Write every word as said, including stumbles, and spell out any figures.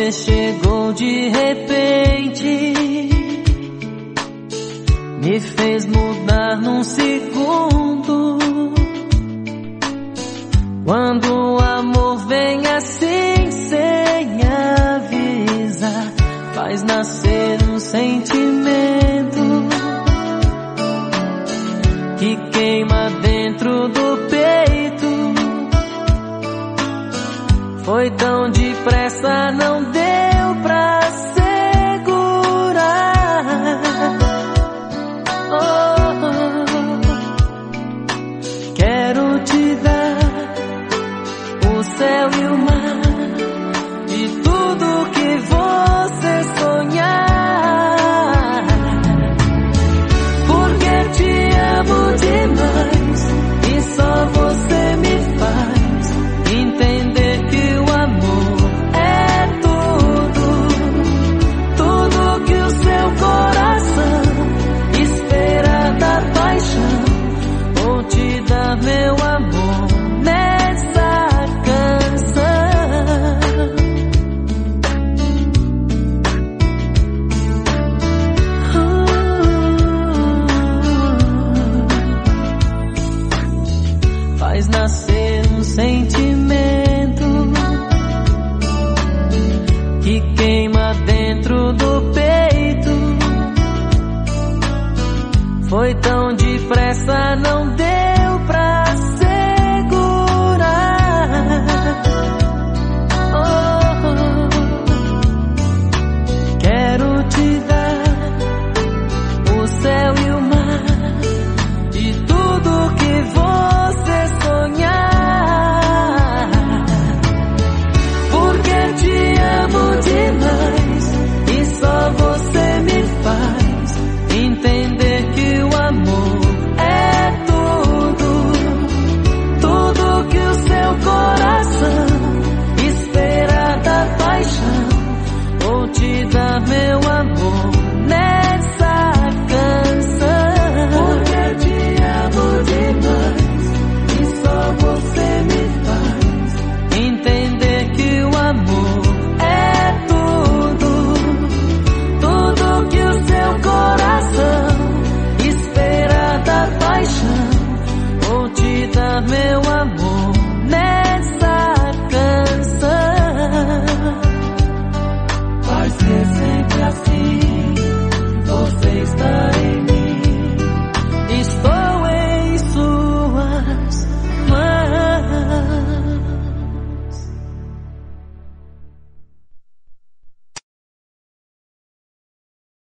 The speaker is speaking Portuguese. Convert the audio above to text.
Você chegou de repente, me fez mudar num segundo. Quando o amor vem assim sem avisar, faz nascer um sentimento que queima dentro do peito. Foi tão depressa, não deu pra segurar. Oh, quero te dar o céu e o mar e tudo que você sonhar, porque te amo demais e só você me faz entender que o amor é tudo, tudo que o seu coração espera da paixão. Vou te dar meu amor nessa canção. uh, Faz nascer um sentimento que queima dentro do peito. Foi tão depressa, não deu